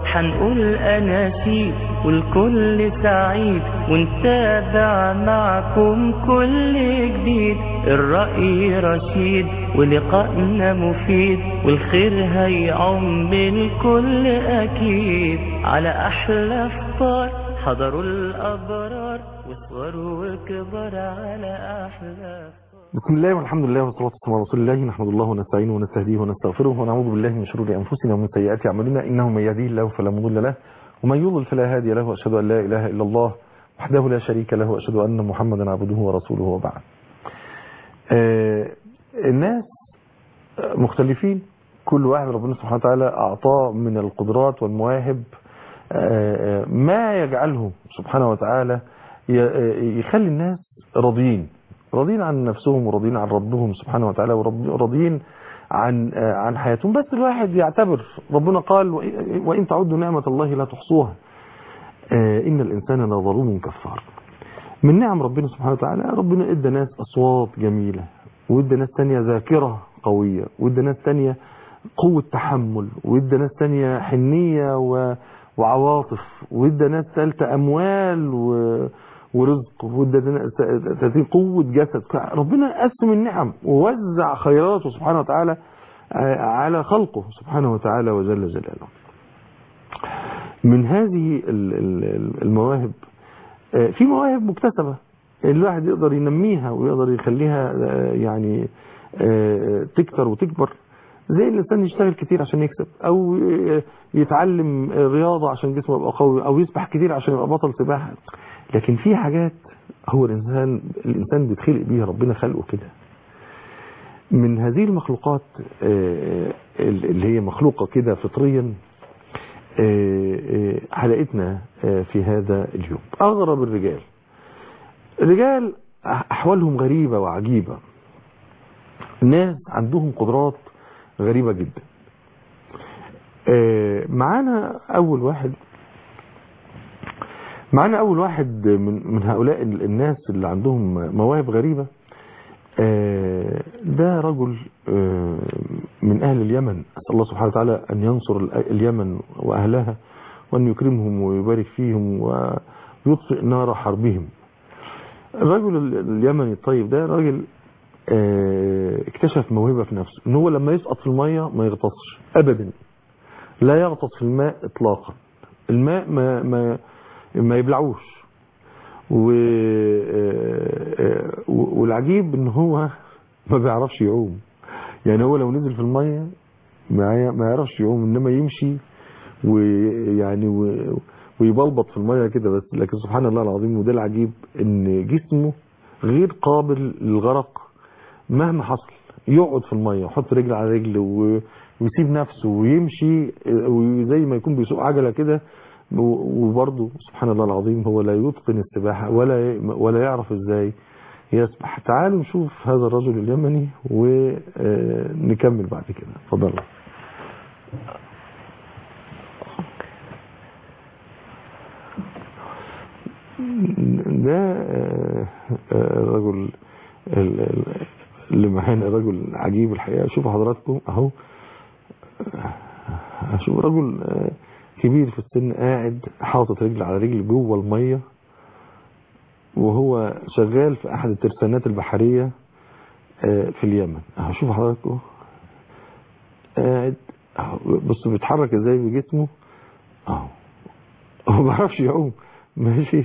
حنقول أناشيد والكل سعيد، ونتابع معكم كل جديد. الرأي رشيد ولقائنا مفيد، والخير هيعم الكل أكيد. على أحلى فطار حضروا الأبرار، وصغروا وكبار على أحلى. بسم الله والحمد لله والصلاة والسلام على رسول الله. نحمد الله ونستعينه ونستهديه ونستغفره ونعوذ بالله من شرور أنفسنا ومن سيئات أعمالنا، إنه من يهديه الله فلا مضل له ومن يضلل فلا هادي له، وأشهد أن لا إله إلا الله وحده لا شريك له، وأشهد أن محمدا عبده ورسوله. وبعد، الناس مختلفين، كل واحد ربنا سبحانه وتعالى أعطاه من القدرات والمواهب ما يجعله سبحانه وتعالى يخلي الناس راضيين عن نفسهم وراضيين عن ربهم سبحانه وتعالى وراضيين عن حياتهم. بس الواحد يعتبر، ربنا قال وإن تعدوا نعمة الله لا تحصوها إن الإنسان لظلوم كفار. من نعم ربنا سبحانه وتعالى، ربنا ادى ناس أصوات جميلة، وادى ناس تانية ذاكرة قوية، وادى ناس تانية قوة تحمل، وادى ناس تانية حنية وعواطف، وادى ناس ثالثة أموال ورزق، وادى ناس قوة جسد. ربنا قسم النعم ووزع خيراته سبحانه وتعالى على خلقه سبحانه وتعالى وجل جلاله. من هذه المواهب في مواهب مكتسبة الواحد يقدر ينميها ويقدر يخليها يعني تكتر وتكبر، زي الإنسان يشتغل كتير عشان يكسب، أو يتعلم رياضة عشان جسمه يبقى قوي، أو يسبح كتير عشان يبقى بطل سباحة. لكن في حاجات هو الإنسان بيتخلق بيها، ربنا خلقه كده. من هذه المخلوقات اللي هي مخلوقة كده فطريا، حلقتنا في هذا اليوم أغرب الرجال أحوالهم غريبة وعجيبة. الناس عندهم قدرات غريبة جدا. معانا أول واحد من هؤلاء الناس اللي عندهم مواهب غريبة. ده رجل من أهل اليمن، أسأل الله سبحانه وتعالى أن ينصر اليمن وأهلها، وأن يكرمهم ويبارك فيهم ويطفئ نار حربهم. الرجل اليمني الطيب ده راجل اكتشف موهبة في نفسه، ان هو لما يسقط في المية ما يغطسش ابدا، لا يغطس في الماء اطلاقا، الماء ما يبلعوش. والعجيب ان هو ما بيعرفش يعوم، يعني هو لو نزل في المية ما يعرفش يعوم، انما يمشي ويعني ويبلبط في المية كده بس. لكن سبحان الله العظيم، وده العجيب، ان جسمه غير قابل للغرق مهما حصل. يقعد في المية ويحط رجل على رجل ويسيب نفسه ويمشي زي ما يكون بيسوق عجلة كده، وبرضه سبحان الله العظيم هو لا يتقن السباحة ولا يعرف ازاي يسبح. تعالوا نشوف هذا الرجل اليمني ونكمل بعد كده. اتفضل. ده الرجل اللي معانا رجل عجيب الحقيقة. شوفوا حضراتكم اهو، شوفوا رجل كبير في السن قاعد حاطط رجل على رجل جوه المية، وهو شغال في احد الترسانات البحرية في اليمن. اهو شوفوا حضراتكم قاعد، بصوا بيتحرك ازاي بجسمه اهو. هو ما بيعرفش يعوم، ماشي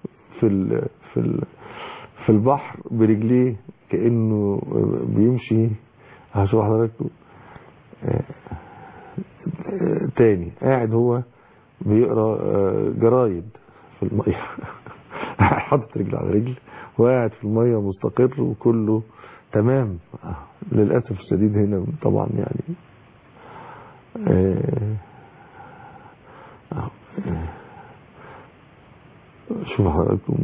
في البحر برجليه كأنه بيمشي. هشوف حضراتكم تاني قاعد هو بيقرأ جرايد في المية حاطط رجل على رجل وقاعد في المية مستقر وكله تمام. للأسف الشديد هنا طبعا يعني شوف حضراتكم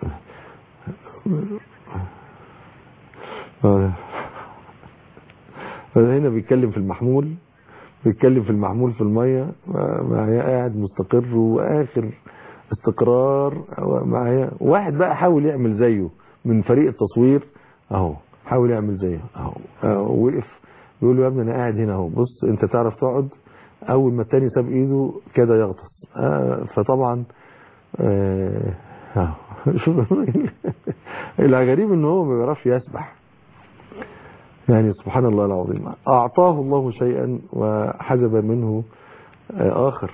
هنا بيتكلم في المحمول في المية معايا، قاعد مستقر واخر استقرار معايا. واحد بقى حاول يعمل زيه من فريق التصوير اهو، حاول يعمل زيه اهو، وقف بيقول له يا ابني انا قاعد هنا اهو، بص انت تعرف تقعد؟ اول ما التاني ساب ايده كاد يغطس. فطبعا شوف الغريب ان هو ما بيعرفش يسبح. يعني سبحان الله العظيم، اعطاه الله شيئا وحجب منه اخر.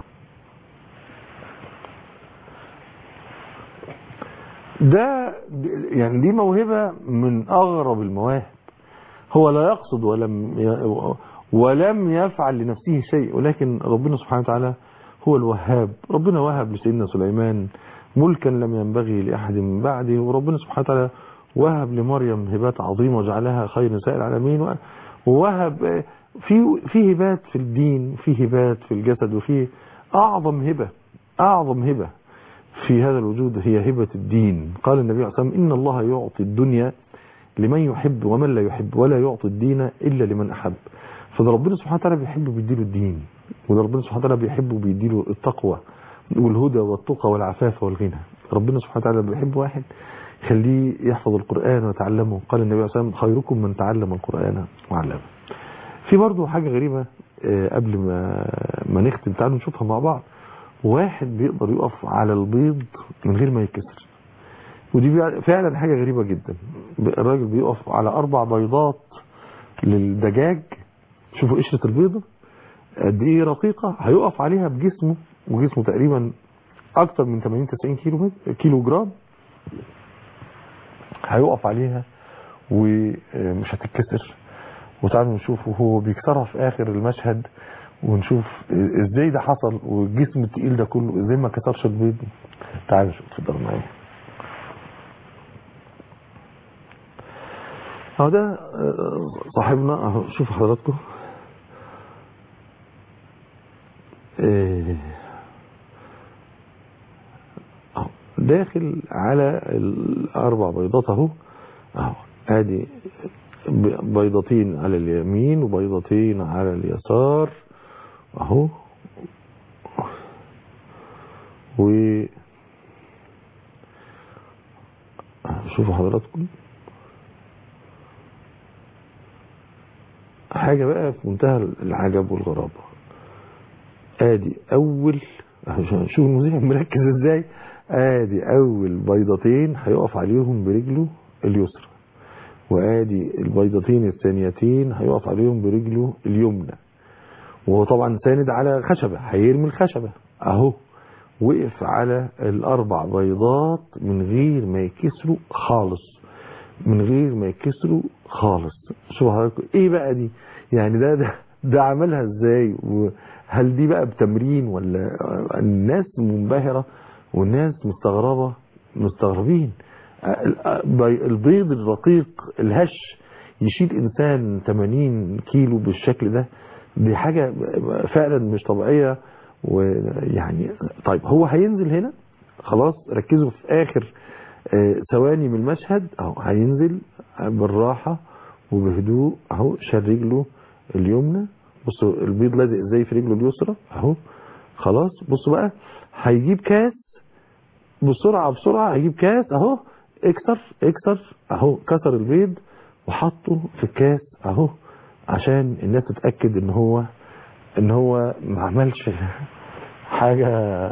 ده يعني دي موهبة من اغرب المواهب. هو لا يقصد ولم يفعل لنفسه شيء، ولكن ربنا سبحانه وتعالى هو الوهاب. ربنا وهب لسيدنا سليمان ملكا لم ينبغي لأحد من بعده، وربنا سبحانه وتعالى وهب لمريم هبات عظيمة وجعلها خير نساء العالمين. ووهب في هبات في الدين، في هبات في الجسد، وفي أعظم هبة في هذا الوجود هي هبة الدين. قال النبي عليه الصلاة والسلام: إن الله يعطي الدنيا لمن يحب ومن لا يحب، ولا يعطي الدين إلا لمن أحب. فده ربنا سبحانه وتعالى بيحبه بيديله الدين، وده ربنا سبحانه وتعالى بيحبه بيديله التقوى والهدى والتقى والعفاف والغنى. ربنا سبحانه وتعالى بيحب واحد يخليه يحفظ القرآن ويتعلمه. قال النبي عليه الصلاة والسلام: خيركم من تعلم القرآن وعلمه. في برضه حاجة غريبة قبل ما نختم، تعالوا نشوفها مع بعض. واحد بيقدر يقف على البيض من غير ما يتكسر، ودي فعلا حاجة غريبة جدا. الراجل بيقف على 4 بيضات للدجاج، شوفوا قشرة البيضة قد ايه رقيقة، هيقف عليها بجسمه، وجسمه تقريبا اكتر من 80-90 كيلو جرام، هيقف عليها ومش هتتكسر. وتعالوا نشوف وهو بيكسرها في اخر المشهد، ونشوف ازاي ده حصل، والجسم التقيل ده كله ازاي ما كسرش البيض. تعالوا نشوف، اتفضلوا معايا. اهو ده صاحبنا اهو، شوفوا حضراتكم اهو داخل على ال4 بيضات اهو. ادي بيضتين على اليمين وبيضتين على اليسار اهو. شوفوا حضراتكم حاجة بقى في منتهى العجب والغرابة. ادي اول، شوفوا المذيع مركز ازاي. ادي اول بيضتين هيقف عليهم برجله اليسرى، وادي البيضتين الثانيتين هيقف عليهم برجله اليمنى، وهو طبعا ساند على خشبة، هيرمي الخشبة اهو. وقف على ال4 بيضات من غير ما يكسروا خالص، من غير ما يكسروا خالص. شوفوا حضراتكم ايه بقى دي، يعني ده عملها ازاي؟ وهل دي بقى بتمرين ولا؟ الناس منبهرة والناس مستغربين. البيض الرقيق الهش يشيل انسان 80 كيلو بالشكل ده، دي حاجة فعلا مش طبيعية. ويعني طيب هو هينزل هنا خلاص، ركزوا في اخر ثواني من المشهد اهو. هينزل بالراحة وبهدوء اهو، شال رجله اليمنى، بصوا البيض لازق ازاي في رجله اليسرى اهو. خلاص بصوا بقى، هيجيب كاس بسرعة، هيجيب كاس اهو. اكسر اهو، كسر البيض وحطه في الكاس اهو، عشان الناس تتأكد ان هو ما عملش حاجة.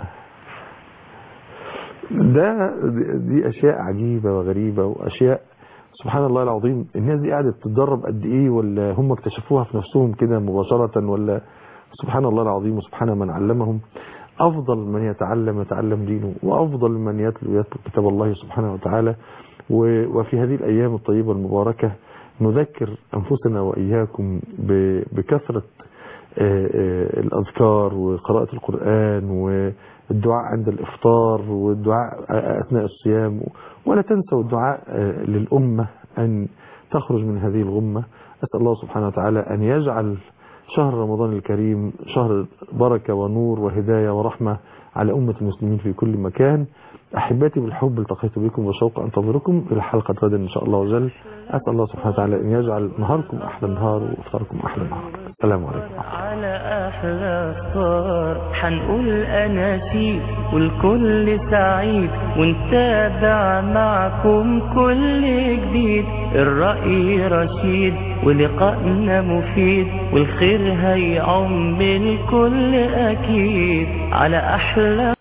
دي اشياء عجيبة وغريبة، واشياء سبحان الله العظيم. الناس دي قاعدة تتدرب قد ايه، ولا هم اكتشفوها في نفسهم كده مباشرة، ولا سبحان الله العظيم وسبحان من علمهم. افضل من يتعلم دينه، وافضل من يتلو كتاب الله سبحانه وتعالى. وفي هذه الايام الطيبة المباركة نذكر انفسنا واياكم بكثرة الأذكار وقراءة القرآن والدعاء عند الإفطار والدعاء أثناء الصيام. ولا تنسوا الدعاء للأمة أن تخرج من هذه الغمة. أسأل الله سبحانه وتعالى أن يجعل شهر رمضان الكريم شهر بركة ونور وهداية ورحمة على أمة المسلمين في كل مكان. أحباتي بالحب التقيت بكم وشوق أنتظركم إلى حلقة غدا إن شاء الله وجل. أسأل الله سبحانه وتعالى أن يجعل نهاركم أحلى النهار وإفطاركم أحلى النهار. السلام عليكم. على أحلى صار حنقول أناشيد والكل سعيد ونتابع معكم كل جديد. الرأي رشيد ولقائنا مفيد والخير هيعم الكل أكيد على أحلى